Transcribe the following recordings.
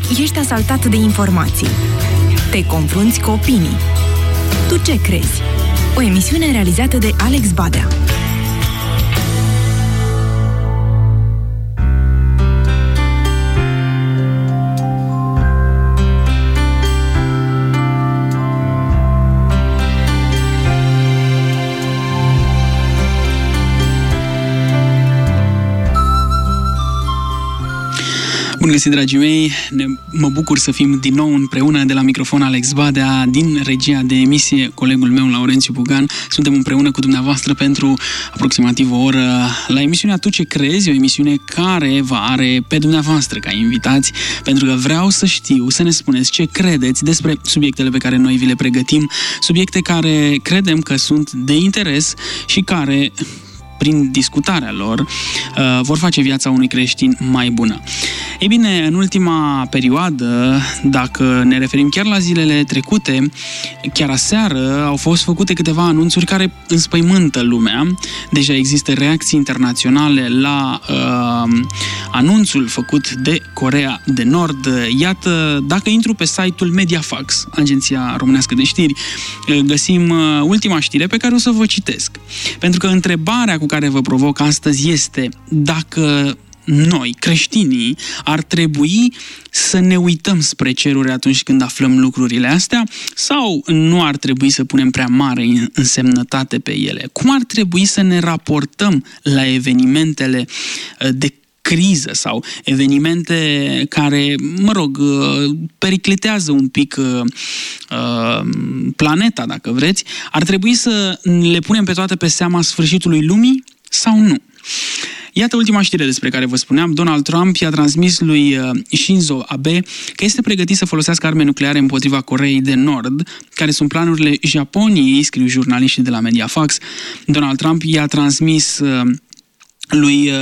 ești asaltat de informații. Te confrunți cu opinii. Tu ce crezi? O emisiune realizată de Alex Badea. Bun găsit, dragii mei! Mă bucur să fim din nou împreună. De la microfon Alex Badea, din regia de emisie colegul meu Laurențiu Bugan. Suntem împreună cu dumneavoastră pentru aproximativ o oră la emisiunea Tu ce crezi? O emisiune care vă are pe dumneavoastră ca invitați, pentru că vreau să știu, să ne spuneți ce credeți despre subiectele pe care noi vi le pregătim, subiecte care credem că sunt de interes și care, prin discutarea lor, vor face viața unui creștin mai bună. Ei bine, în ultima perioadă, dacă ne referim chiar la zilele trecute, chiar aseară au fost făcute câteva anunțuri care înspăimântă lumea. Deja există reacții internaționale la anunțul făcut de Coreea de Nord. Iată, dacă intru pe site-ul Mediafax, Agenția Românească de Știri, găsim ultima știre pe care o să vă citesc. Pentru că întrebarea cu care vă provoc astăzi este dacă noi, creștinii, ar trebui să ne uităm spre ceruri atunci când aflăm lucrurile astea sau nu ar trebui să punem prea mare însemnătate pe ele? Cum ar trebui să ne raportăm la evenimentele de criză sau evenimente care, periclitează un pic planeta, dacă vreți? Ar trebui să le punem pe toate pe seama sfârșitului lumii sau nu? Iată ultima știre despre care vă spuneam. Donald Trump i-a transmis lui Shinzo Abe că este pregătit să folosească arme nucleare împotriva Coreei de Nord, care sunt planurile Japoniei, scriu jurnaliștii de la Mediafax. Donald Trump i-a transmis lui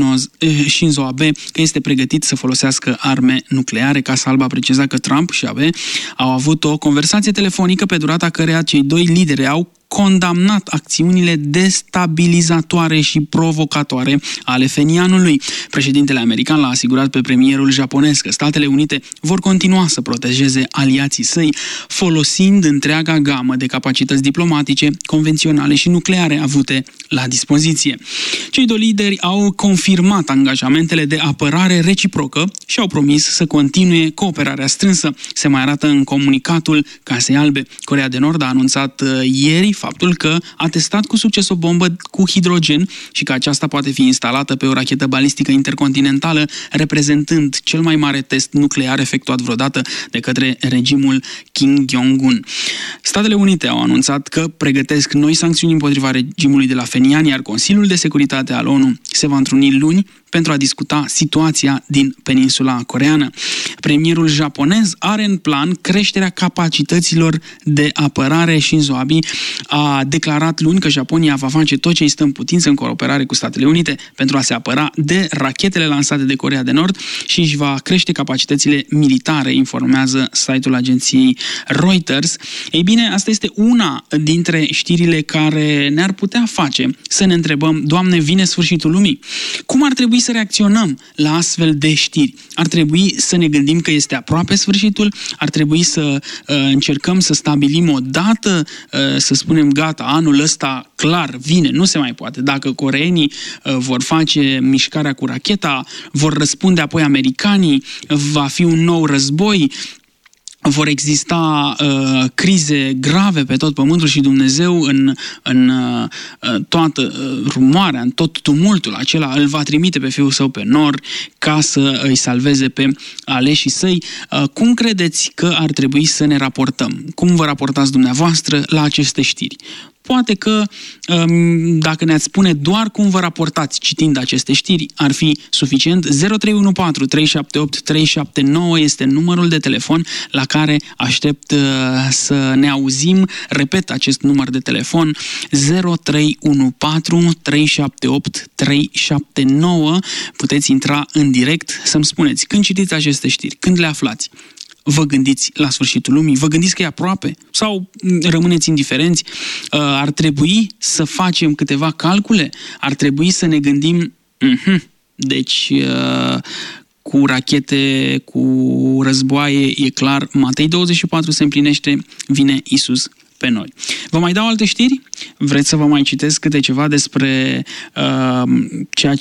Shinzo Abe că este pregătit să folosească arme nucleare. Casa Albă a precizat că Trump și Abe au avut o conversație telefonică pe durata căreia cei doi lideri au condamnat acțiunile destabilizatoare și provocatoare ale Phenianului. Președintele american l-a asigurat pe premierul japonez că Statele Unite vor continua să protejeze aliații săi, folosind întreaga gamă de capacități diplomatice, convenționale și nucleare avute la dispoziție. Cei doi lideri au confirmat angajamentele de apărare reciprocă și au promis să continue cooperarea strânsă. Se mai arată în comunicatul Casei Albe. Coreea de Nord a anunțat ieri faptul că a testat cu succes o bombă cu hidrogen și că aceasta poate fi instalată pe o rachetă balistică intercontinentală, reprezentând cel mai mare test nuclear efectuat vreodată de către regimul Kim Jong-un. Statele Unite au anunțat că pregătesc noi sancțiuni împotriva regimului de la Phenian, iar Consiliul de Securitate al ONU se va întruni luni pentru a discuta situația din peninsula coreeană. Premierul japonez are în plan creșterea capacităților de apărare. Shinzo Abe a declarat luni că Japonia va face tot ce îi stă în putință în cooperare cu Statele Unite pentru a se apăra de rachetele lansate de Coreea de Nord și își va crește capacitățile militare, informează site-ul agenției Reuters. Ei bine, asta este una dintre știrile care ne-ar putea face să ne întrebăm: Doamne, vine sfârșitul lumii? Cum ar trebui să reacționăm la astfel de știri? Ar trebui să ne gândim că este aproape sfârșitul? Ar trebui să încercăm să stabilim o dată, să spunem gata, anul ăsta clar vine, nu se mai poate. Dacă coreenii vor face mișcarea cu racheta, vor răspunde apoi americanii, va fi un nou război, vor exista crize grave pe tot pământul și Dumnezeu în toată rumoarea, în tot tumultul acela, îl va trimite pe Fiul Său pe nor ca să îi salveze pe aleșii săi. Cum credeți că ar trebui să ne raportăm? Cum vă raportați dumneavoastră la aceste știri? Poate că dacă ne-ați spune doar cum vă raportați citind aceste știri, ar fi suficient. 0314 378 379 este numărul de telefon la care aștept să ne auzim. Repet acest număr de telefon: 0314 378 379. Puteți intra în direct să-mi spuneți când citiți aceste știri, când le aflați. Vă gândiți la sfârșitul lumii? Vă gândiți că e aproape? Sau rămâneți indiferenți? Ar trebui să facem câteva calcule? Ar trebui să ne gândim... Deci, cu rachete, cu războaie, e clar, Matei 24 se împlinește, vine Iisus pe noi. Vă mai dau alte știri? Vreți să vă mai citesc câte ceva despre ceea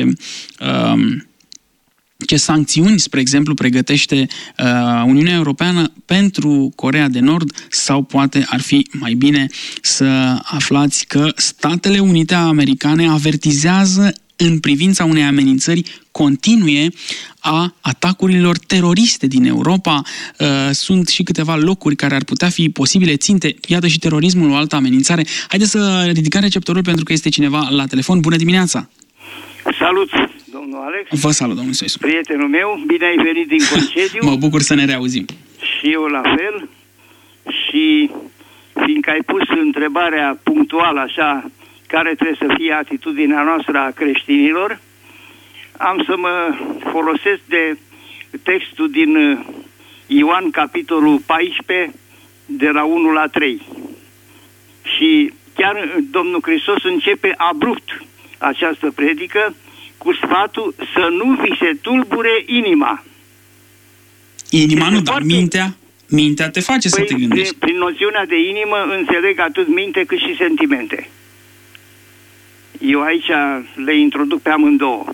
ce sancțiuni, spre exemplu, pregătește Uniunea Europeană pentru Coreea de Nord, sau poate ar fi mai bine să aflați că Statele Unite Americane avertizează în privința unei amenințări continue a atacurilor teroriste din Europa. Sunt și câteva locuri care ar putea fi posibile ținte. Iată și terorismul, o altă amenințare. Haideți să ridicăm receptorul pentru că este cineva la telefon. Bună dimineața! Salut, domnul Alex! Vă salut, domnul Soisu! Prietenul meu, bine ai venit din concediu. Mă bucur să ne reauzim. Și eu la fel. Și fiindcă ai pus întrebarea punctuală așa, care trebuie să fie atitudinea noastră a creștinilor, am să mă folosesc de textul din Ioan, capitolul 14, de la 1 la 3. Și chiar Domnul Hristos începe abrupt această predică cu sfatul să nu vi se tulbure inima. Inima nu, dar mintea te face să te gândești. Prin noțiunea de inimă înțeleg atât minte cât și sentimente. Eu aici le introduc pe amândouă.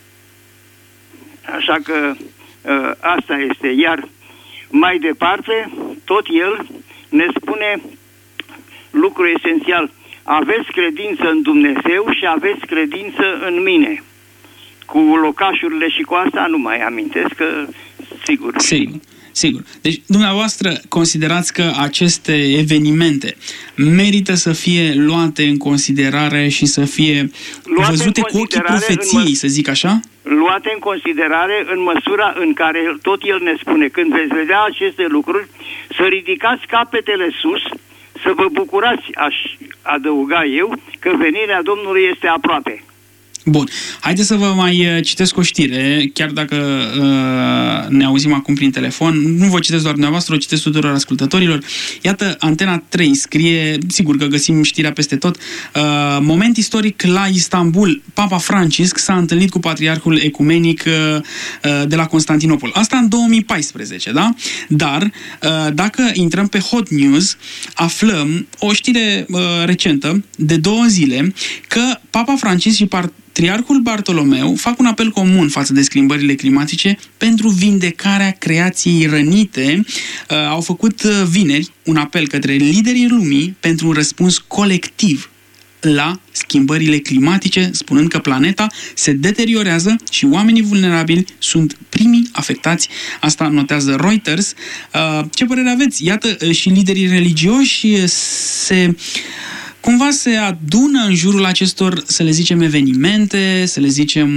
Așa că asta este. Iar mai departe, tot el ne spune lucru esențial. Aveți credință în Dumnezeu și aveți credință în mine. Cu locașurile și cu asta nu mai amintesc, că sigur. Sigur. Deci, dumneavoastră, considerați că aceste evenimente merită să fie luate în considerare și să fie văzute cu ochii profeției, să zic așa? Luate în considerare în măsura în care tot el ne spune, când veți vedea aceste lucruri, să ridicați capetele sus, să vă bucurați, aș adăuga eu, că venirea Domnului este aproape. Bun. Haideți să vă mai citesc o știre, chiar dacă ne auzim acum prin telefon. Nu vă citesc doar dumneavoastră, o citesc tuturor ascultătorilor. Iată, Antena 3 scrie, sigur că găsim știrea peste tot, moment istoric la Istanbul. Papa Francisc s-a întâlnit cu patriarhul ecumenic de la Constantinopol. Asta în 2014, da? Dar, dacă intrăm pe Hot News, aflăm o știre recentă, de 2 zile, că Papa Francisc și Patriarhul Bartolomeu fac un apel comun față de schimbările climatice pentru vindecarea creației rănite. Au făcut vineri un apel către liderii lumii pentru un răspuns colectiv la schimbările climatice, spunând că planeta se deteriorează și oamenii vulnerabili sunt primii afectați. Asta notează Reuters. Ce părere aveți? Iată, și liderii religioși cumva se adună în jurul acestor, să le zicem, evenimente, să le zicem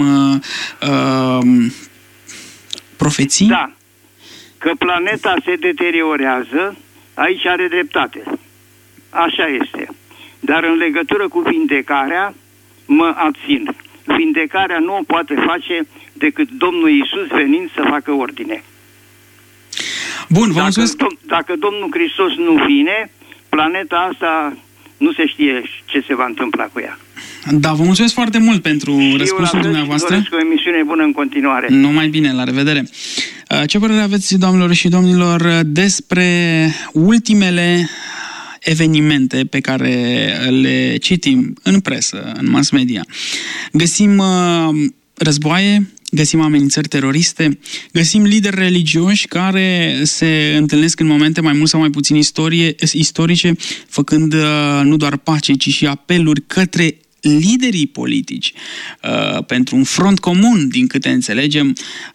profeții? Da. Că planeta se deteriorează, aici are dreptate. Așa este. Dar în legătură cu vindecarea, mă abțin. Vindecarea nu o poate face decât Domnul Iisus venind să facă ordine. Bun, vă mulțumesc. Dacă Domnul Hristos nu vine, planeta asta nu se știe ce se va întâmpla cu ea. Da, vă mulțumesc foarte mult pentru răspunsul dumneavoastră. Și doresc o emisiune bună în continuare. Numai bine, la revedere. Ce părere aveți, doamnelor și domnilor, despre ultimele evenimente pe care le citim în presă, în mass media? Găsim războaie, găsim amenințări teroriste, găsim lideri religioși care se întâlnesc în momente mai mult sau mai puțin istorice, făcând nu doar pace, ci și apeluri către liderii politici pentru un front comun, din câte înțelegem.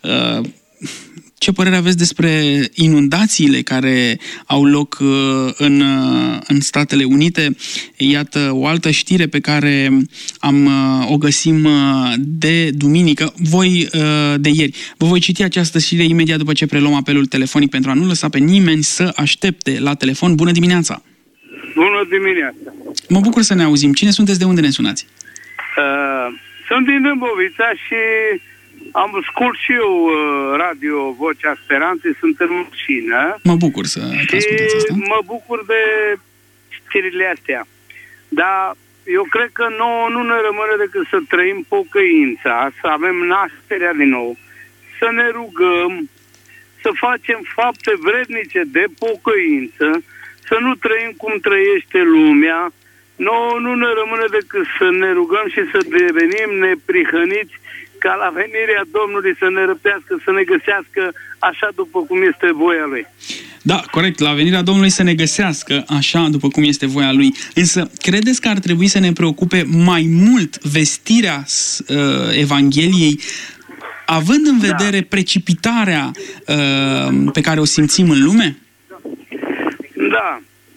Ce părere aveți despre inundațiile care au loc în Statele Unite? Iată o altă știre pe care o găsim de duminică, de ieri. Vă voi citi această știre imediat după ce preluăm apelul telefonic pentru a nu lăsa pe nimeni să aștepte la telefon. Bună dimineața! Bună dimineața! Mă bucur să ne auzim. Cine sunteți? De unde ne sunați? Sunt din Dâmbovița și am ascult și eu radio Vocea Speranței, sunt în mașină. Mă bucur să ascultați asta. Mă bucur de știrile astea. Dar eu cred că nouă nu ne rămâne decât să trăim pocăința, să avem nașterea din nou, să ne rugăm, să facem fapte vrednice de pocăință, să nu trăim cum trăiește lumea. Nouă nu ne rămâne decât să ne rugăm și să devenim neprihăniți ca la venirea Domnului să ne răpească, să ne găsească așa după cum este voia Lui. Da, corect, la venirea Domnului să ne găsească așa după cum este voia Lui. Însă, credeți că ar trebui să ne preocupe mai mult vestirea Evangheliei, având în vedere precipitarea pe care o simțim în lume? Da.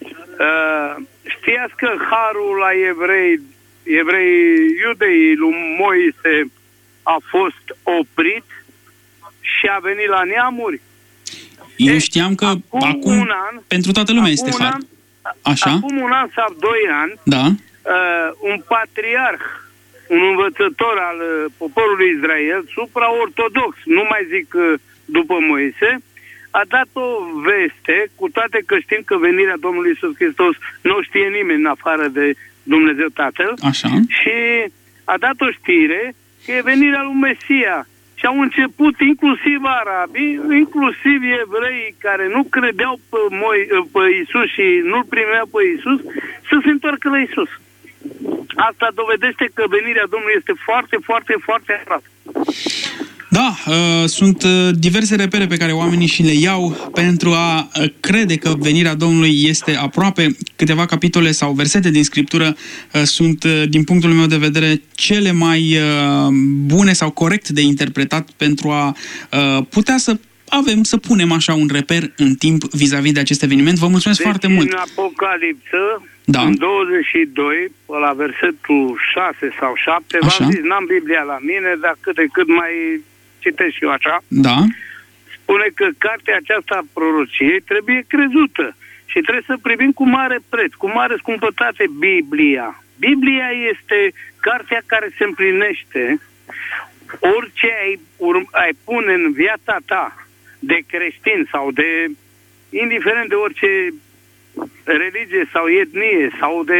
Știați că harul la evrei iudeii lui Moise a fost oprit și a venit la neamuri? Eu știam că acum un an, pentru toată lumea este har. Așa? Acum un an sau 2 ani, da. Un patriarh, un învățător al poporului Israel, supraortodox, nu mai zic după Moise, a dat o veste, cu toate că știm că venirea Domnului Iisus Hristos nu știe nimeni în afară de Dumnezeu Tatăl. Așa. Și a dat o știre că e venirea lui Mesia. Și au început inclusiv arabii, inclusiv evreii care nu credeau pe Iisus și nu-L primeau pe Iisus, să se întoarcă la Iisus. Asta dovedește că venirea Domnului este foarte, foarte, foarte aproape. Da, sunt diverse repere pe care oamenii și le iau pentru a crede că venirea Domnului este aproape. Câteva capitole sau versete din Scriptură sunt, din punctul meu de vedere, cele mai bune sau corect de interpretat pentru a putea să punem așa un reper în timp vis-a-vis de acest eveniment. Vă mulțumesc foarte mult! În Apocalipsă, da. În 22, la versetul 6 sau 7, v-am zis, n-am Biblia la mine, dar cât de cât mai citesc și eu așa. Da. Spune că cartea aceasta a prorociei trebuie crezută și trebuie să privim cu mare preț, cu mare scumpătate Biblia. Biblia este cartea care se împlinește. Orice ai pune în viața ta de creștin sau de, indiferent de orice religie sau etnie sau de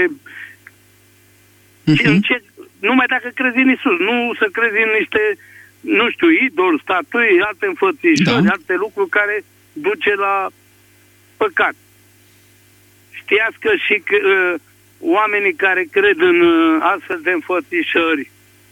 numai dacă crezi în Iisus, nu să crezi în niște, nu știu, idoli, statui, alte înfățișări, alte lucruri care duce la păcat. Știați că și oamenii care cred în astfel de înfățișări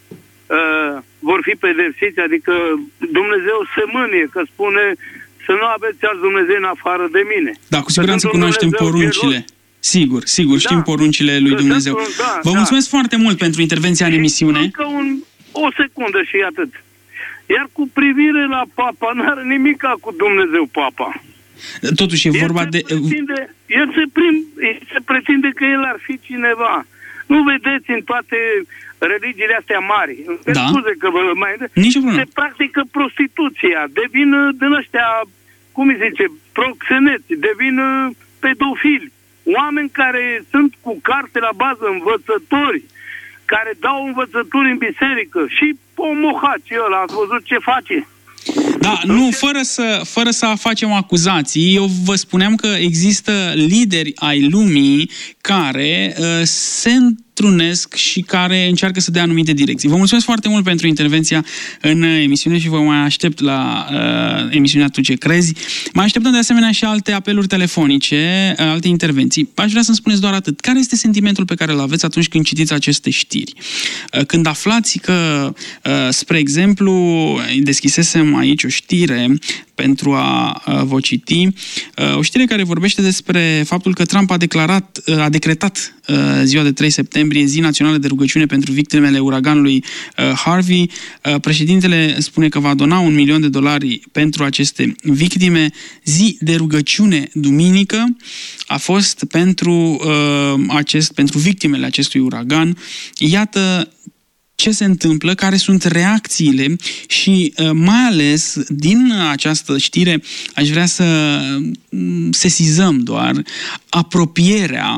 vor fi pedepsiți, adică Dumnezeu se mânie, că spune să nu aveți alți Dumnezei în afară de mine. Da, cu siguranță cunoaștem poruncile. Sigur, știm poruncile lui Dumnezeu. Vă mulțumesc foarte mult pentru intervenția în emisiune. Încă o secundă și atât. Iar cu privire la Papa, n-are nimic cu Dumnezeu Papa. Totuși e vorba de... El se pretinde că el ar fi cineva. Nu vedeți în toate religiile astea mari. Da. Scuze că vă mai... Se practică prostituția, devin din ăștia, cum îi zice, proxeneți, devin pedofili. Oameni care sunt cu carte la bază, învățători, care dau învățături în biserică și pomohaci ăla, ați văzut ce face? Da, nu, fără să facem acuzații, eu vă spuneam că există lideri ai lumii care se întrunesc și care încearcă să dea anumite direcții. Vă mulțumesc foarte mult pentru intervenția în emisiune și vă mai aștept la emisiunea Tu ce crezi. Mai așteptăm de asemenea și alte apeluri telefonice, alte intervenții. Aș vrea să-mi spuneți doar atât. Care este sentimentul pe care îl aveți atunci când citiți aceste știri? Când aflați că, spre exemplu, deschisesem aici o știre pentru a vă citi, o știre care vorbește despre faptul că Trump a decretat ziua de 3 septembrie, zi națională de rugăciune pentru victimele uraganului Harvey. Președintele spune că va dona $1.000.000 pentru aceste victime. Zi de rugăciune duminică a fost pentru victimele acestui uragan. Iată ce se întâmplă, care sunt reacțiile și mai ales din această știre aș vrea să sesizăm doar apropierea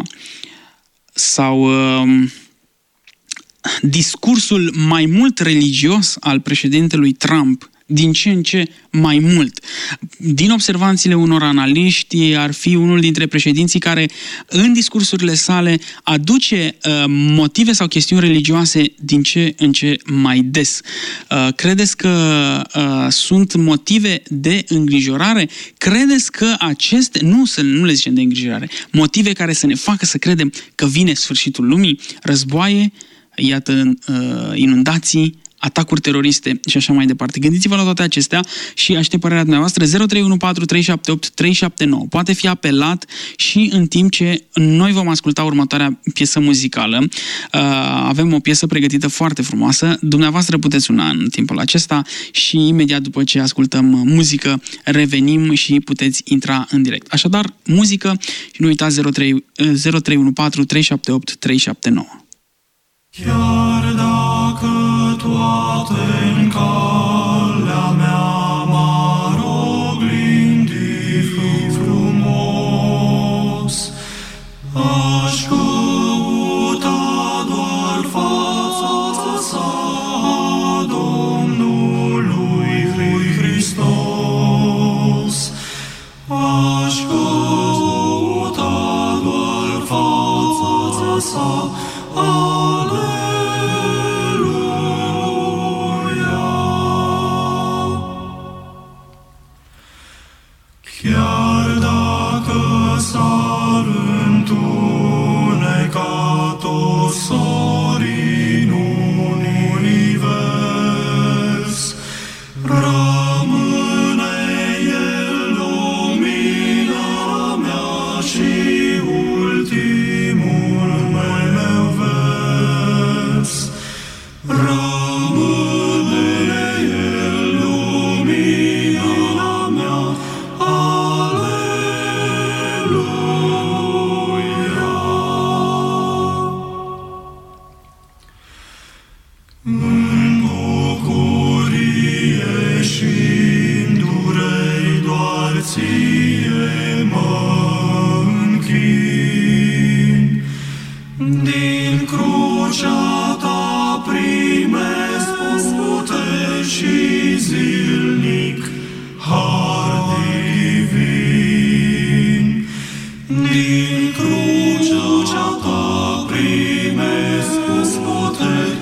sau discursul mai mult religios al președintelui Trump din ce în ce mai mult. Din observanțele unor analiști, ar fi unul dintre președinții care în discursurile sale aduce motive sau chestiuni religioase din ce în ce mai des. Credeți că sunt motive de îngrijorare? Credeți că nu le zicem de îngrijorare, motive care să ne facă să credem că vine sfârșitul lumii, războaie, iată, inundații, atacuri teroriste și așa mai departe. Gândiți-vă la toate acestea și aștept părerea dumneavoastră. 0314378379. Poate fi apelat și în timp ce noi vom asculta următoarea piesă muzicală. Avem o piesă pregătită foarte frumoasă. Dumneavoastră puteți suna în timpul acesta și imediat după ce ascultăm muzică revenim și puteți intra în direct. Așadar, muzică și nu uitați 0314378379. Chiar dacă toate-n calea mea m-ar oglindi frumos, aș căuta doar fața sa a Domnului Hristos. Aș căuta doar fața sa. Chiar dacă s-ar întuneca toți sorii în univers, rămâne El lumina mea și ultimul meu vers. Rămâne El lumina mea. În bucurie și-n durei doar ție mă închin. Din crucea ta primesc puteri și zilnic har divin. Din crucea ta primesc puteri.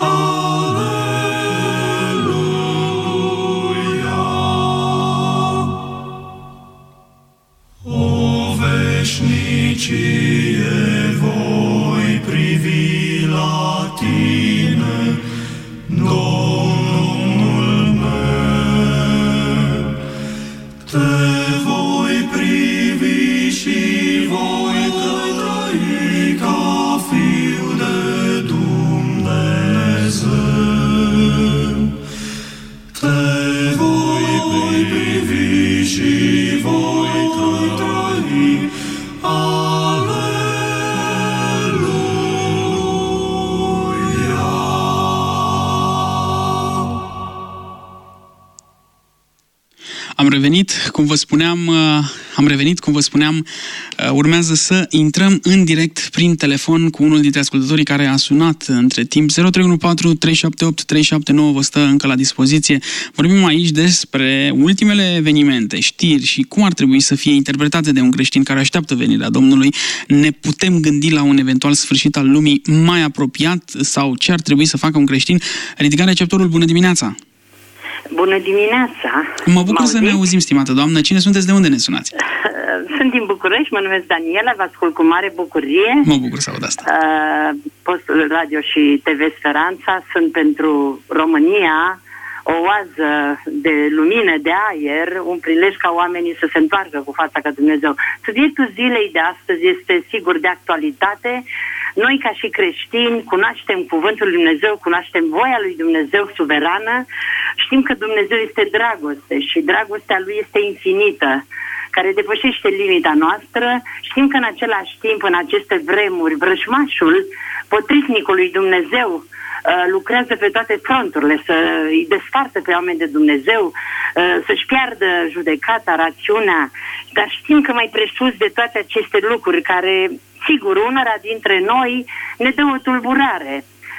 Veșnicie voi privi la tine, Domnul meu. Te voi privi și voi trăi ca fiu de Dumnezeu. Te voi privi și voi trăi. Am revenit, cum vă spuneam, urmează să intrăm în direct prin telefon cu unul dintre ascultătorii care a sunat între timp. 0314378379 vă stă încă la dispoziție. Vorbim aici despre ultimele evenimente, știri și cum ar trebui să fie interpretate de un creștin care așteaptă venirea Domnului. Ne putem gândi la un eventual sfârșit al lumii mai apropiat sau ce ar trebui să facă un creștin? Ridicare receptorul, bună dimineața! Bună dimineața! Mă bucur să ne auzim, stimată doamnă. Cine sunteți? De unde ne sunați? Sunt din București, mă numesc Daniela, vă ascult cu mare bucurie. Mă bucur să aud asta. Postul Radio și TV Speranța sunt pentru România o oază de lumină, de aer, un prilej ca oamenii să se întoarcă cu fața ca Dumnezeu. Subiectul zilei de astăzi este sigur de actualitate. Noi, ca și creștini, cunoaștem cuvântul lui Dumnezeu, cunoaștem voia lui Dumnezeu suverană, știm că Dumnezeu este dragoste și dragostea lui este infinită, care depășește limita noastră. Știm că în același timp, în aceste vremuri, vrăjmașul, potrivnicul lui Dumnezeu, lucrează pe toate fronturile, să îi despartă pe oameni de Dumnezeu, să-și piardă judecata, rațiunea, dar știm că mai presus de toate aceste lucruri care, sigur, unora dintre noi ne dă o tulburare,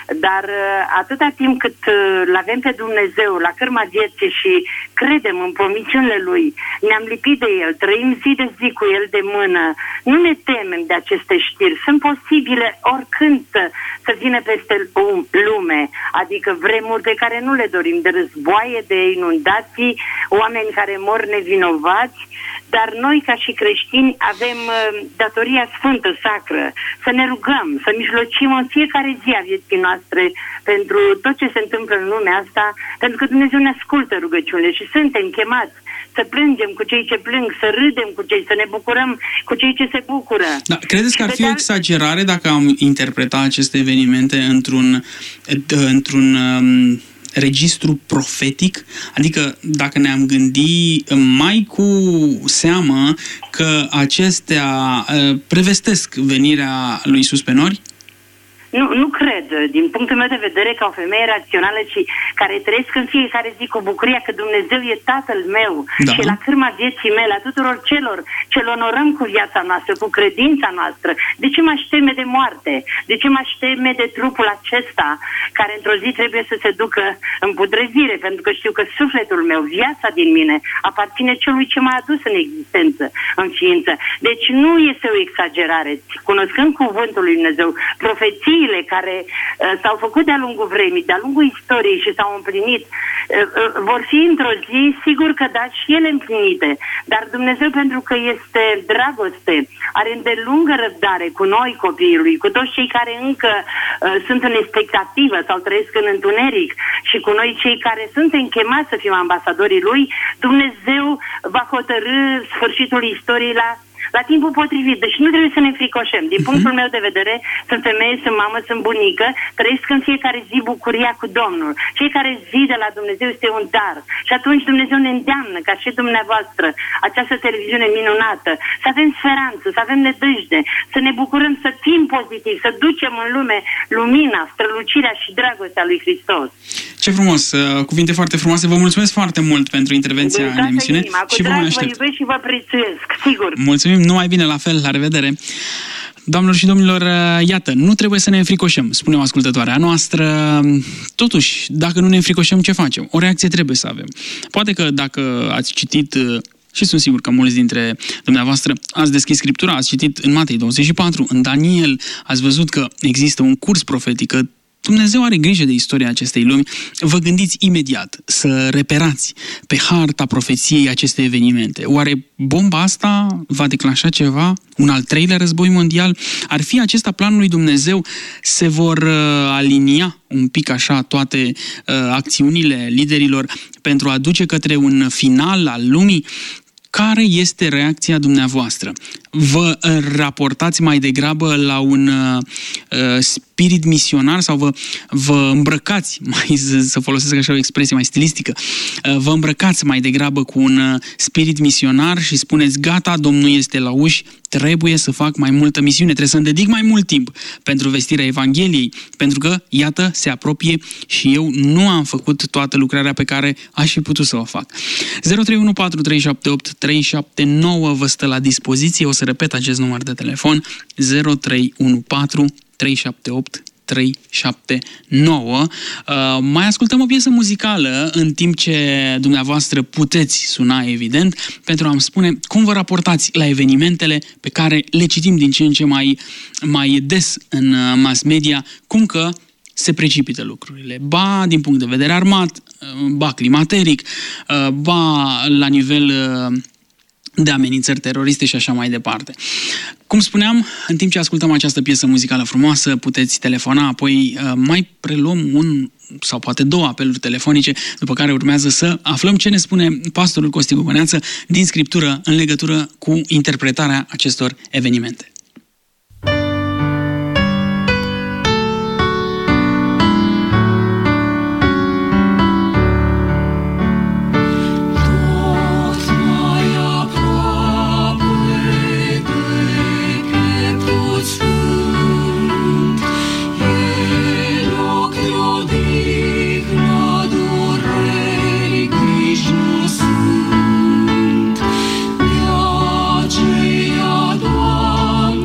Dar atâta timp cât îl avem pe Dumnezeu la cârma vieții și credem în promisiunile Lui, ne-am lipit de El, trăim zi de zi cu El de mână, nu ne temem de aceste știri. Sunt posibile oricând să vină peste lume, adică vremuri pe care nu le dorim, de războaie, de inundații, oameni care mor nevinovați, dar noi ca și creștini avem datoria sfântă, sacră, să ne rugăm, să mijlocim în fiecare zi a vieții noastre pentru tot ce se întâmplă în lumea asta, pentru că Dumnezeu ne ascultă rugăciunile și suntem chemați să plângem cu cei ce plâng, să râdem cu cei, să ne bucurăm cu cei ce se bucură. Da, credeți că ar fi o exagerare dacă am interpreta aceste evenimente într-un registru profetic? Adică dacă ne-am gândit mai cu seamă că acestea prevestesc venirea lui Iisus pe nori? Nu cred, din punctul meu de vedere, ca o femeie rațională și care trăiesc în fiecare zi cu bucuria că Dumnezeu e Tatăl meu și la cârma vieții mele, a tuturor celor ce îl onorăm cu viața noastră, cu credința noastră. De ce m-aș teme de moarte? De ce m-aș teme de trupul acesta care într-o zi trebuie să se ducă în pudrezire? Pentru că știu că sufletul meu, viața din mine, aparține celui ce m-a adus în existență, în ființă. Deci nu este o exagerare. Cunoscând cuvântul lui Dumnezeu, profețiile care s-au făcut de-a lungul vremii, de-a lungul istoriei și s-au împlinit, vor fi într-o zi, sigur că da, și ele împlinite. Dar Dumnezeu, pentru că este dragoste, are îndelungă răbdare cu noi, copiii Lui, cu toți cei care încă sunt în expectativă sau trăiesc în întuneric și cu noi cei care suntem chemați să fim ambasadorii Lui. Dumnezeu va hotărî sfârșitul istoriei la timpul potrivit. Deci nu trebuie să ne fricoșem. Din punctul meu de vedere, sunt femeie, sunt mamă, sunt bunică, trăiesc în fiecare zi bucuria cu Domnul. Fiecare zi de la Dumnezeu este un dar. Și atunci Dumnezeu ne îndeamnă, ca și dumneavoastră, această televiziune minunată, să avem speranță, să avem nădejde, să ne bucurăm, să fim pozitivi, să ducem în lume lumina, strălucirea și dragostea lui Hristos. Ce frumos! Cuvinte foarte frumoase. Vă mulțumesc foarte mult pentru intervenția în emisiune. Și vă iubesc și vă prețuiesc, sigur. Mulțumim, numai bine, la fel, la revedere! Doamnelor și domnilor, iată, nu trebuie să ne înfricoșăm, spune o ascultătoarea noastră. Totuși, dacă nu ne înfricoșăm, ce facem? O reacție trebuie să avem. Poate că dacă ați citit, și sunt sigur că mulți dintre dumneavoastră ați deschis Scriptura, ați citit în Matei 24, în Daniel, ați văzut că există un curs profetic, că Dumnezeu are grijă de istoria acestei lumi. Vă gândiți imediat să reperați pe harta profeției aceste evenimente. Oare bomba asta va declanșa ceva? Un al treilea război mondial? Ar fi acesta planul lui Dumnezeu? Se vor alinia un pic așa toate acțiunile liderilor pentru a duce către un final al lumii? Care este reacția dumneavoastră? Vă raportați mai degrabă la un spirit misionar sau vă îmbrăcați, să folosesc așa o expresie mai stilistică, vă îmbrăcați mai degrabă cu un spirit misionar și spuneți, gata, Domnul este la uși, trebuie să fac mai multă misiune, trebuie să-mi dedic mai mult timp pentru vestirea Evangheliei, pentru că, iată, se apropie și eu nu am făcut toată lucrarea pe care aș fi putut să o fac. 0314378379 vă stă la dispoziție, o să repet acest număr de telefon, 0314378379. Mai ascultăm o piesă muzicală în timp ce dumneavoastră puteți suna, evident, pentru a-mi spune cum vă raportați la evenimentele pe care le citim din ce în ce mai des în mass media, cum că se precipită lucrurile. Ba din punct de vedere armat, ba climateric, ba la nivel de amenințări teroriste și așa mai departe. Cum spuneam, în timp ce ascultăm această piesă muzicală frumoasă, puteți telefona, apoi mai preluăm un sau poate două apeluri telefonice, după care urmează să aflăm ce ne spune pastorul Costi Gugăneață din Scriptură în legătură cu interpretarea acestor evenimente. De aceea, Doamne,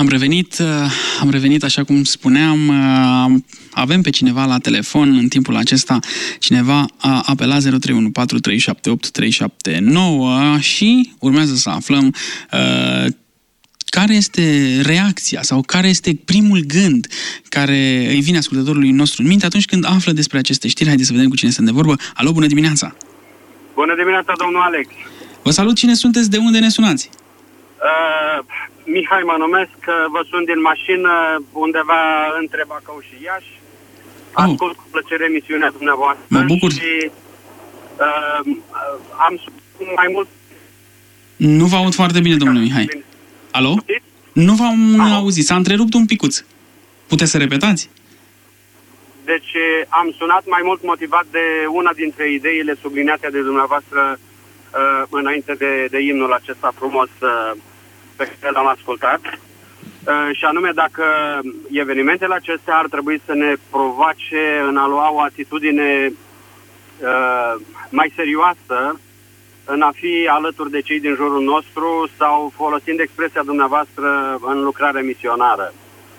Am revenit așa cum spuneam, avem pe cineva la telefon în timpul acesta, cineva a apelat 0314378 și urmează să aflăm care este reacția sau care este primul gând care îi vine ascultătorului nostru în minte atunci când află despre aceste știri. Haideți să vedem cu cine stăm de vorbă. Alo, bună dimineața! Bună dimineața, domnul Alex! Vă salut, cine sunteți, de unde ne sunați? Mihai mă numesc, vă sun din mașină undeva între Bacău și Iași. Ascult cu plăcere emisiunea dumneavoastră. Mă bucur. Și am mai mult... Nu vă aud foarte bine, domnule Mihai. Alo? Nu v-am auzit, s-a întrerupt un picuț. Puteți să repetați? Deci am sunat mai mult motivat de una dintre ideile subliniate de dumneavoastră înainte de imnul acesta frumos pe care l-am ascultat. Și anume, dacă evenimentele acestea ar trebui să ne provoace în a lua o atitudine mai serioasă în a fi alături de cei din jurul nostru sau, folosind expresia dumneavoastră, în lucrare misionară.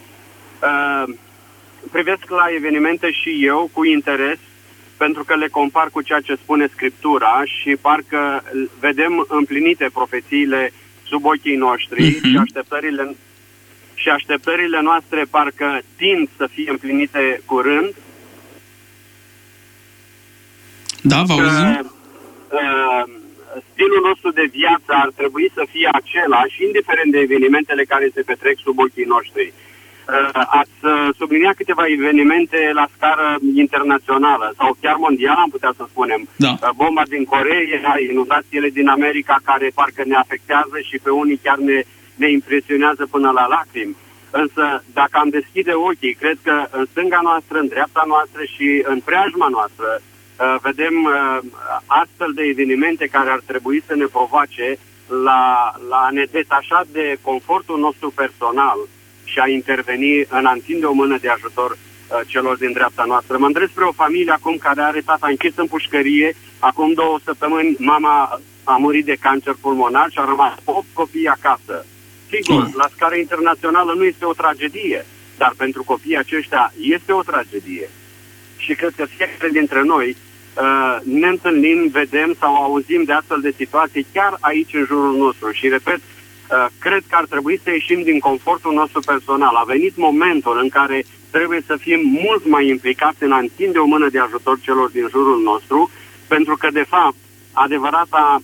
Privesc la evenimente și eu cu interes, pentru că le compar cu ceea ce spune Scriptura și parcă vedem împlinite profețiile sub ochii noștri și așteptările noastre parcă tind să fie împlinite curând. Da, vă auzim? Stilul nostru de viață ar trebui să fie același, indiferent de evenimentele care se petrec sub ochii noștri. Ați subliniat câteva evenimente la scară internațională sau chiar mondială, am putea să spunem. Da. Bomba din Coreea, inundațiile din America care parcă ne afectează și pe unii chiar ne impresionează până la lacrimi. Însă, dacă am deschide ochii, cred că în stânga noastră, în dreapta noastră și în preajma noastră vedem astfel de evenimente care ar trebui să ne provoace la a ne detașa de confortul nostru personal și a interveni în a întinde o mână de ajutor celor din dreapta noastră. Mă îndrept spre o familie acum care are tata închis în pușcărie. Acum 2 săptămâni mama a murit de cancer pulmonar și au rămas 8 copii acasă. Sigur, la scară internațională nu este o tragedie, dar pentru copiii aceștia este o tragedie. Și cred că fiecare dintre noi ne întâlnim, vedem sau auzim de astfel de situații chiar aici în jurul nostru. Și repet, cred că ar trebui să ieșim din confortul nostru personal. A venit momentul în care trebuie să fim mult mai implicați în a întinde o mână de ajutor celor din jurul nostru, pentru că, de fapt, adevărata,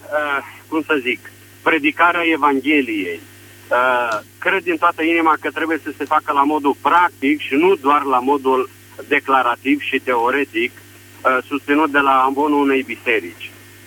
predicarea Evangheliei, cred din toată inima că trebuie să se facă la modul practic și nu doar la modul declarativ și teoretic, susținut de la ambonul unei biserici.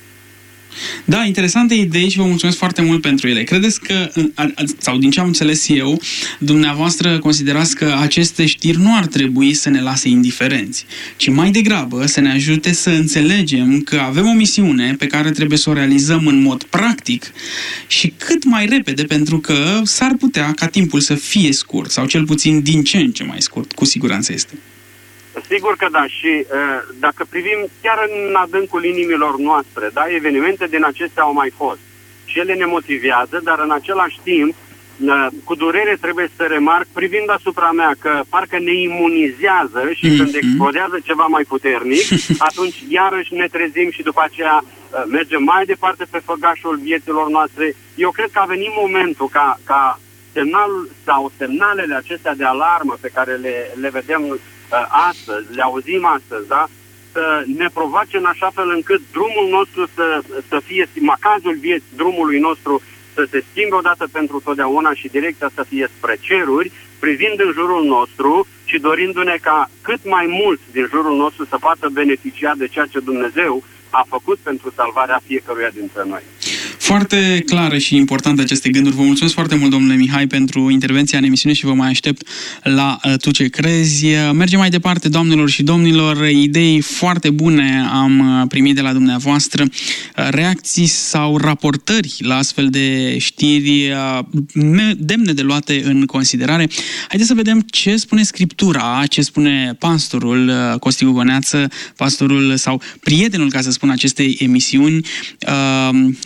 Da, interesante idei și vă mulțumesc foarte mult pentru ele. Credeți că, sau din ce am înțeles eu, dumneavoastră considerați că aceste știri nu ar trebui să ne lase indiferenți, ci mai degrabă să ne ajute să înțelegem că avem o misiune pe care trebuie să o realizăm în mod practic și cât mai repede, pentru că s-ar putea ca timpul să fie scurt, sau cel puțin din ce în ce mai scurt, cu siguranță este. Sigur că da, și dacă privim chiar în adâncul inimilor noastre, da, evenimente din acestea au mai fost. Și ele ne motivează, dar în același timp, cu durere trebuie să remarc, privind asupra mea, că parcă ne imunizează și când explodează ceva mai puternic, atunci iarăși ne trezim și după aceea mergem mai departe pe făgașul vieților noastre. Eu cred că a venit momentul ca semnalul sau semnalele acestea de alarmă pe care le vedem astăzi, le auzim astăzi, da? Să ne provoace în așa fel încât drumul nostru să fie, macazul vieții drumului nostru să se schimbe odată pentru totdeauna și direcția să fie spre ceruri, privind în jurul nostru și dorindu-ne ca cât mai mulți din jurul nostru să poată beneficia de ceea ce Dumnezeu a făcut pentru salvarea fiecăruia dintre noi. Foarte clare și importante aceste gânduri. Vă mulțumesc foarte mult, domnule Mihai, pentru intervenția în emisiune și vă mai aștept la Tu ce crezi. Mergem mai departe, doamnelor și domnilor. Idei foarte bune am primit de la dumneavoastră. Reacții sau raportări la astfel de știri demne de luate în considerare. Haideți să vedem ce spune Scriptura, ce spune pastorul Costi Gugoneață, pastorul sau prietenul, ca să spun, acestei emisiuni. Urmează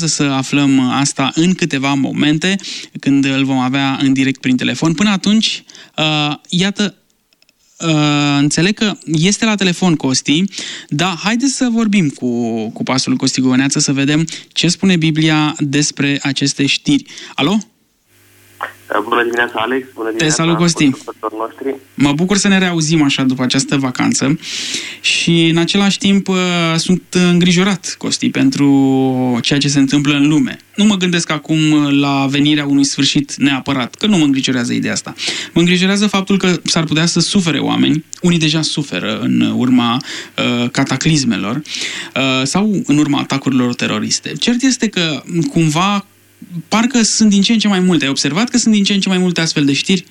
să aflăm asta în câteva momente, când îl vom avea în direct prin telefon. Până atunci, iată, înțeleg că este la telefon Costi, dar haideți să vorbim cu pastorul Costi Gogoneață să vedem ce spune Biblia despre aceste știri. Alo? Bună dimineața, Alex! Bună dimineața! Te salut, Costi! Mă bucur să ne reauzim așa după această vacanță și în același timp sunt îngrijorat, Costi, pentru ceea ce se întâmplă în lume. Nu mă gândesc acum la venirea unui sfârșit neapărat, că nu mă îngrijorează ideea asta. Mă îngrijorează faptul că s-ar putea să sufere oameni, unii deja suferă în urma cataclismelor sau în urma atacurilor teroriste. Cert este că cumva parcă sunt din ce în ce mai multe. Ai observat că sunt din ce în ce mai multe astfel de știri?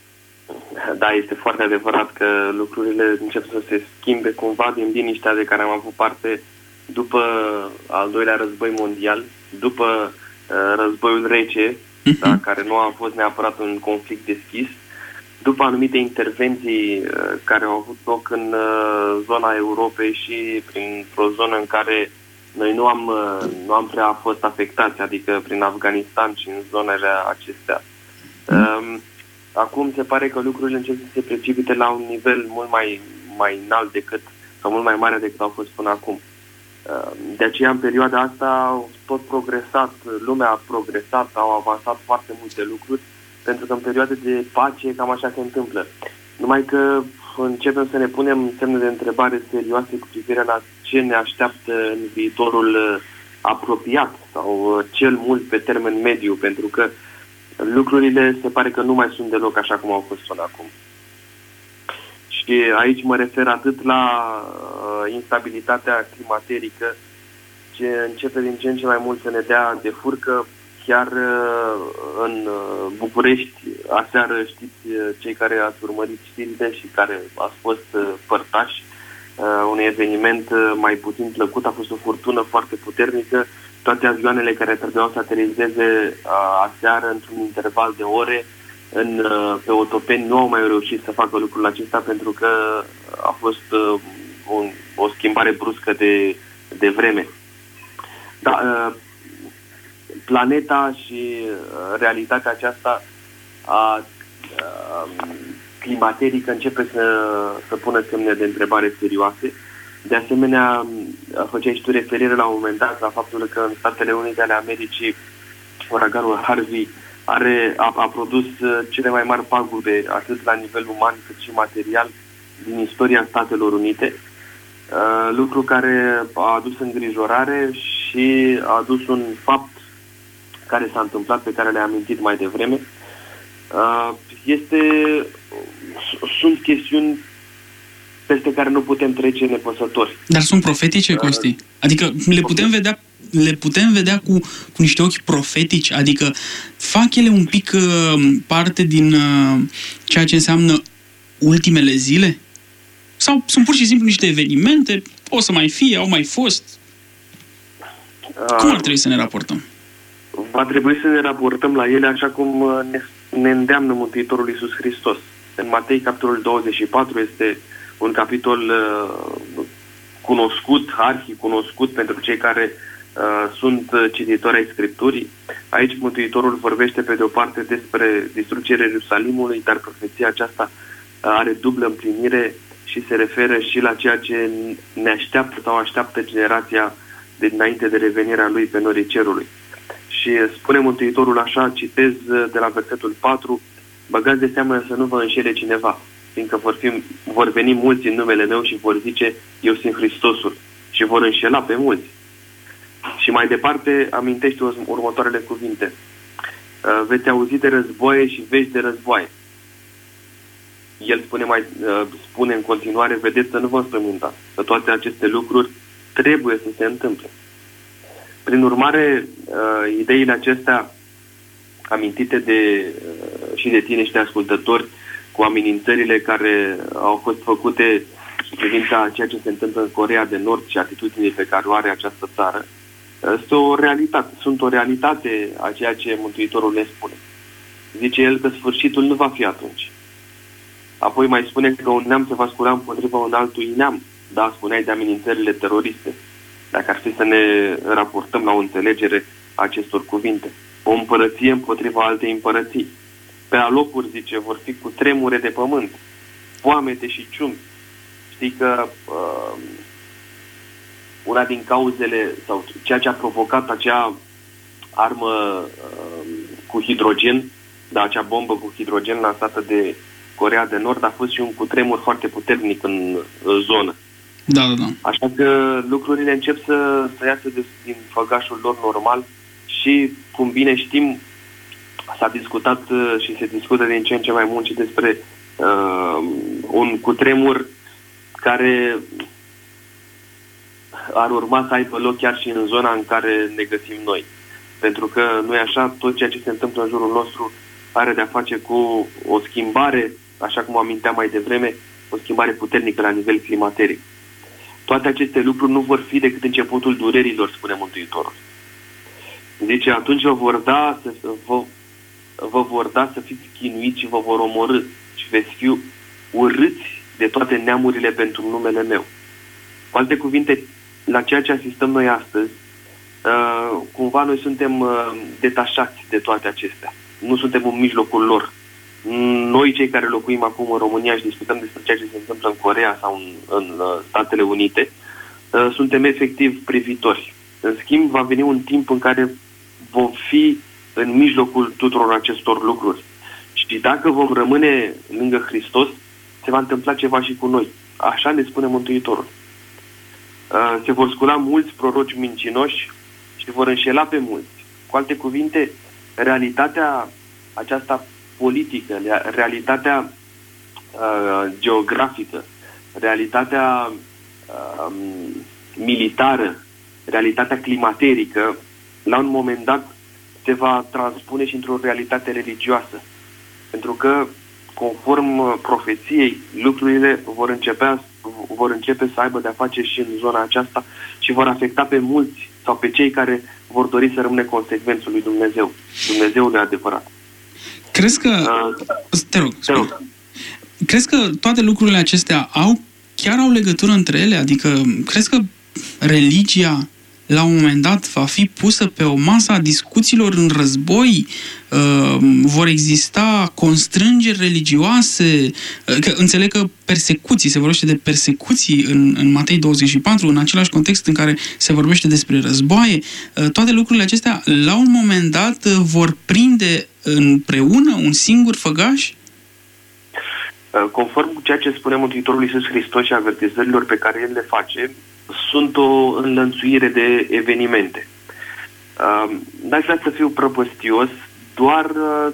Da, este foarte adevărat că lucrurile încep să se schimbe cumva din liniștea de care am avut parte după al doilea război mondial, după războiul rece, da, care nu a fost neapărat un conflict deschis, după anumite intervenții care au avut loc în zona Europei și printr-o zonă în care noi nu am prea fost afectați, adică prin Afganistan și în zonele acestea. Acum se pare că lucrurile încep să se precipite la un nivel mult mai înalt sau mult mai mare decât au fost până acum. De aceea, în perioada asta, au tot progresat, lumea a progresat, au avansat foarte multe lucruri, pentru că în perioade de pace cam așa se întâmplă. Numai că începem să ne punem semne de întrebare serioase cu privire la ce ne așteaptă în viitorul apropiat sau cel mult pe termen mediu, pentru că lucrurile se pare că nu mai sunt deloc așa cum au fost până acum. Și aici mă refer atât la instabilitatea climaterică, ce începe din ce în ce mai mult să ne dea de furcă. Chiar în București, aseară, știți, cei care ați urmărit știrile și care ați fost părtași unui eveniment mai puțin plăcut, a fost o furtună foarte puternică. Toate avioanele care trebuiau să aterizeze aseară într-un interval de ore pe otopeni nu au mai reușit să facă lucrul acesta pentru că a fost o schimbare bruscă de vreme. Da, planeta și realitatea aceasta climaterică începe să pună semne de întrebare serioase. De asemenea, făceai și tu referire la un moment dat la faptul că în Statele Unite ale Americii uraganul Harvey a produs cele mai mari pagube, atât la nivel uman cât și material, din istoria Statelor Unite. Lucru care a adus îngrijorare și a adus un fapt care s-a întâmplat, pe care le-am amintit mai devreme. Sunt chestiuni peste care nu putem trece nepăsători. Dar sunt profetice, Costi? Adică le putem vedea cu niște ochi profetici? Adică fac ele un pic parte din ceea ce înseamnă ultimele zile? Sau sunt pur și simplu niște evenimente? O să mai fie, au mai fost? Cum ar trebui să ne raportăm? Va trebui să ne raportăm la ele așa cum ne îndeamnă Mântuitorul Iisus Hristos. În Matei, capitolul 24, este un capitol cunoscut, arhicunoscut pentru cei care sunt cititori ai Scripturii. Aici Mântuitorul vorbește pe de o parte despre distrugerea Ierusalimului, dar profeția aceasta are dublă împlinire și se referă și la ceea ce ne așteaptă sau așteaptă generația dinainte de revenirea lui pe norii cerului. Și spune Mântuitorul așa, citez de la versetul 4, băgați de seamă să nu vă înșele cineva, fiindcă vor veni mulți în numele meu și vor zice, eu sunt Hristosul, și vor înșela pe mulți. Și mai departe amintește următoarele cuvinte. Veți auzi de războaie și vești de războaie. El spune în continuare, vedeți să nu vă înspăimântați, că toate aceste lucruri trebuie să se întâmple. Prin urmare, ideile acestea amintite și de tine și de ascultători, cu amenințările care au fost făcute în privința ceea ce se întâmplă în Coreea de Nord și atitudinii pe care o are această țară, sunt o realitate a ceea ce Mântuitorul ne spune. Zice el că sfârșitul nu va fi atunci. Apoi mai spune că un neam se va scula împotriva un altui neam. Da, spuneai de amenințările teroriste. Dacă ar fi să ne raportăm la o înțelegere, acestor cuvinte. O împărăție împotriva altei împărății. Pe alocuri, zice, vor fi cu tremure de pământ, foamete și ciumi. Știi că una din cauzele, sau ceea ce a provocat acea armă cu hidrogen, acea bombă cu hidrogen lansată de Coreea de Nord, a fost și un cutremur foarte puternic în zonă. Da. Așa că lucrurile încep să iasă din făgașul lor normal și, cum bine știm, s-a discutat și se discută din ce în ce mai mult și despre un cutremur care ar urma să aibă loc chiar și în zona în care ne găsim noi. Pentru că, nu e așa, tot ceea ce se întâmplă în jurul nostru are de-a face cu o schimbare, așa cum aminteam mai devreme, o schimbare puternică la nivel climateric. Toate aceste lucruri nu vor fi decât începutul durerilor, spune Mântuitorul. Zice, atunci vă vor da să fiți chinuiți și vă vor omorî și veți fi urâți de toate neamurile pentru numele meu. Cu alte cuvinte, la ceea ce asistăm noi astăzi, cumva noi suntem detașați de toate acestea. Nu suntem în mijlocul lor. Noi, cei care locuim acum în România și discutăm despre ceea ce se întâmplă în Coreea sau în Statele Unite, suntem efectiv privitori. În schimb, va veni un timp în care vom fi în mijlocul tuturor acestor lucruri. Și dacă vom rămâne lângă Hristos, se va întâmpla ceva și cu noi. Așa ne spune Mântuitorul. Se vor scula mulți proroci mincinoși și vor înșela pe mulți. Cu alte cuvinte, realitatea aceasta politică, realitatea geografică, realitatea militară, realitatea climaterică, la un moment dat se va transpune și într-o realitate religioasă. Pentru că, conform profeției, lucrurile vor începe să aibă de-a face și în zona aceasta și vor afecta pe mulți sau pe cei care vor dori să rămână consecvenți lui Dumnezeu. Dumnezeul de adevărat. Crezi că... Te rog. Crezi că toate lucrurile acestea chiar au legătură între ele? Adică, crezi că religia la un moment dat va fi pusă pe o masă a discuțiilor în război? Vor exista constrângeri religioase? Că înțeleg că persecuții, se vorbește de persecuții în Matei 24, în același context în care se vorbește despre războaie. Toate lucrurile acestea, la un moment dat, vor prinde împreună un singur făgaș? Conform ceea ce spune Mântuitorul Iisus Hristos și avertizărilor pe care El le face, sunt o înlănțuire de evenimente. N-aș vrea să fiu prăpăstios, doar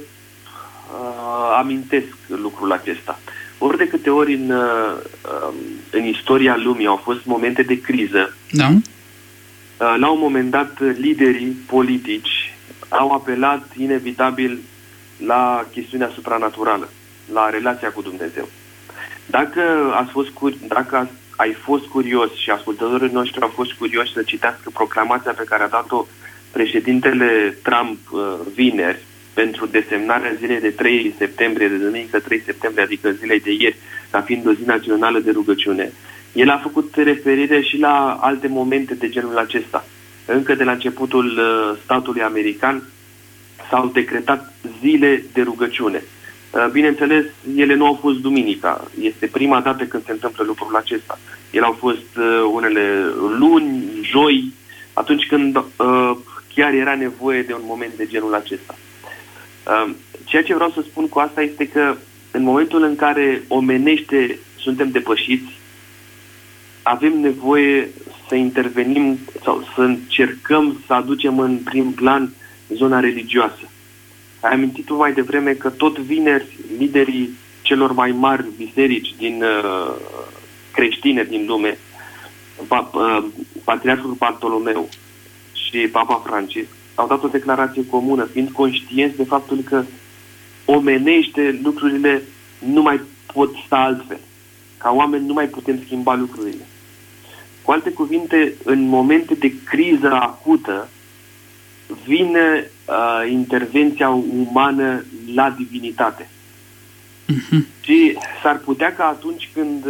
amintesc lucrul acesta. Ori de câte ori în istoria lumii au fost momente de criză, da. La un moment dat liderii politici au apelat inevitabil la chestiunea supranaturală, la relația cu Dumnezeu. Dacă ai fost curios și ascultătorii noștri au fost curioși să citească proclamația pe care a dat-o președintele Trump vineri pentru desemnarea zilei de 3 septembrie, de duminică 3 septembrie, adică zilei de ieri, ca fiind o zi națională de rugăciune, el a făcut referire și la alte momente de genul acesta. Încă de la începutul statului american s-au decretat zile de rugăciune. Bineînțeles, ele nu au fost duminica. Este prima dată când se întâmplă lucrul acesta. Ele au fost unele luni, joi, atunci când chiar era nevoie de un moment de genul acesta. Ceea ce vreau să spun cu asta este că în momentul în care omenește suntem depășiți, avem nevoie să intervenim sau să încercăm să aducem în prim plan zona religioasă. Ai amintit tu mai devreme că tot vineri liderii celor mai mari biserici creștine din lume, Patriarhul Bartolomeu și Papa Francisc, au dat o declarație comună, fiind conștienți de faptul că omenește lucrurile nu mai pot sta altfel. Ca oameni nu mai putem schimba lucrurile. Cu alte cuvinte, în momente de criză acută, vine intervenția umană la divinitate. Și s-ar putea ca atunci când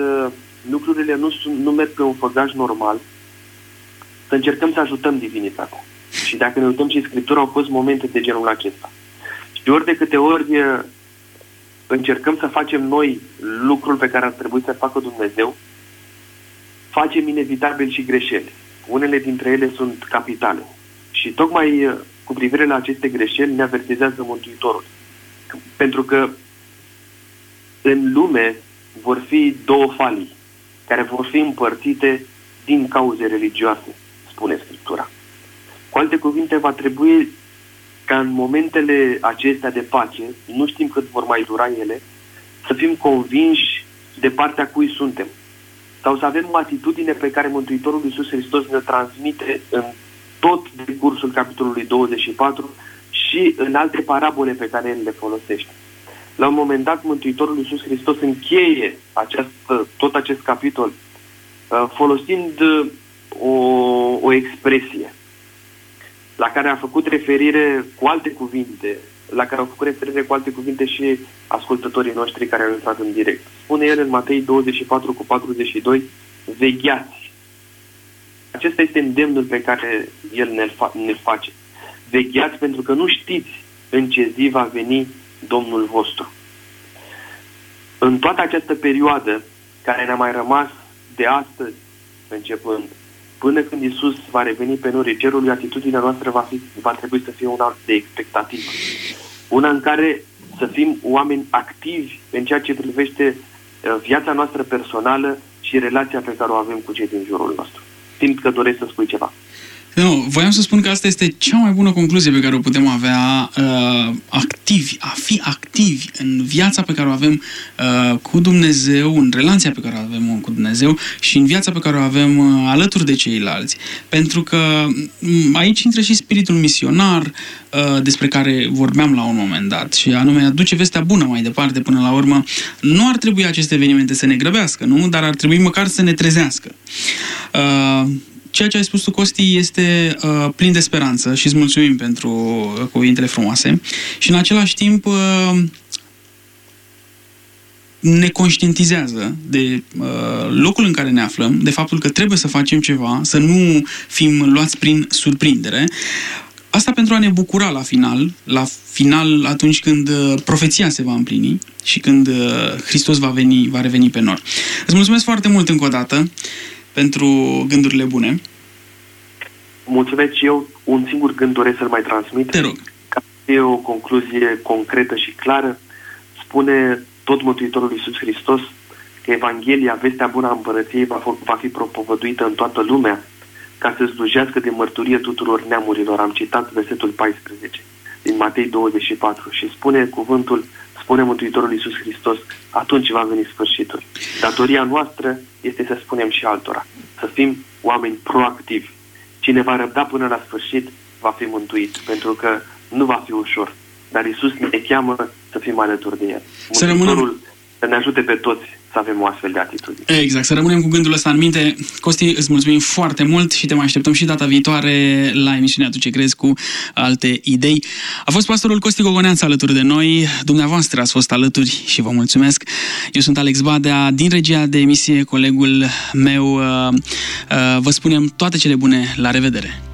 lucrurile nu merg pe un făgaș normal, să încercăm să ajutăm divinitatea. Și Și dacă ne uităm și în Scriptură, au fost momente de genul acesta. Și ori de câte ori încercăm să facem noi lucrul pe care ar trebui să facă Dumnezeu, facem inevitabil și greșeli. Unele dintre ele sunt capitale. Și tocmai cu privire la aceste greșeli ne avertizează Mântuitorul. Pentru că în lume vor fi două falii care vor fi împărțite din cauze religioase, spune Scriptura. Cu alte cuvinte, va trebui ca în momentele acestea de pace, nu știm cât vor mai dura ele, să fim convinși de partea cui suntem. Sau să avem o atitudine pe care Mântuitorul Iisus Hristos ne transmite în tot decursul capitolului 24 și în alte parabole pe care El le folosește. La un moment dat, Mântuitorul Iisus Hristos încheie tot acest capitol folosind o expresie la care a făcut referire cu alte cuvinte, la care au făcut referire cu alte cuvinte și ascultătorii noștri care au intrat în direct. Spune El în Matei 24:42, vegheați. Acesta este îndemnul pe care El ne face. Vegheați pentru că nu știți în ce zi va veni Domnul vostru. În toată această perioadă care ne-a mai rămas de astăzi începând, până când Iisus va reveni pe norii cerului, atitudinea noastră va trebui să fie una de expectativă. Una în care să fim oameni activi în ceea ce privește viața noastră personală și relația pe care o avem cu cei din jurul nostru. Simt că doresc să spui ceva. Nu, voiam să spun că asta este cea mai bună concluzie pe care o putem avea, a fi activi în viața pe care o avem cu Dumnezeu, în relația pe care o avem cu Dumnezeu și în viața pe care o avem alături de ceilalți. Pentru că aici intră și spiritul misionar despre care vorbeam la un moment dat și anume aduce vestea bună mai departe până la urmă. Nu ar trebui aceste evenimente să ne grăbească, nu? Dar ar trebui măcar să ne trezească. Ceea ce ai spus tu, Costi, este plin de speranță și îți mulțumim pentru cuvintele frumoase. Și în același timp ne conștientizează de locul în care ne aflăm, de faptul că trebuie să facem ceva, să nu fim luați prin surprindere. Asta pentru a ne bucura la final atunci când profeția se va împlini și când Hristos va reveni pe nor. Îți mulțumesc foarte mult încă o dată pentru gândurile bune. Mulțumesc și eu. Un singur gând doresc să-l mai transmit. Te rog. Ca să fie o concluzie concretă și clară, spune tot Mântuitorul Iisus Hristos că Evanghelia, vestea bună a împărăției, va fi propovăduită în toată lumea ca să slujească de mărturie tuturor neamurilor. Am citat versetul 14 din Matei 24 și spune Mântuitorul Iisus Hristos, atunci va veni sfârșitul. Datoria noastră este să spunem și altora, să fim oameni proactivi. Cine va răbda până la sfârșit va fi mântuit, pentru că nu va fi ușor. Dar Iisus ne cheamă să fim alături de El. Mântuitorul să ne ajute pe toți să avem o astfel de atitudine. Exact, să rămânem cu gândul ăsta în minte. Costi, îți mulțumim foarte mult și te mai așteptăm și data viitoare la emisiunea Tu ce crezi cu alte idei. A fost pastorul Costi Gogoneanță alături de noi. Dumneavoastră ați fost alături și vă mulțumesc. Eu sunt Alex Badea, din regia de emisie, colegul meu. Vă spunem toate cele bune, la revedere!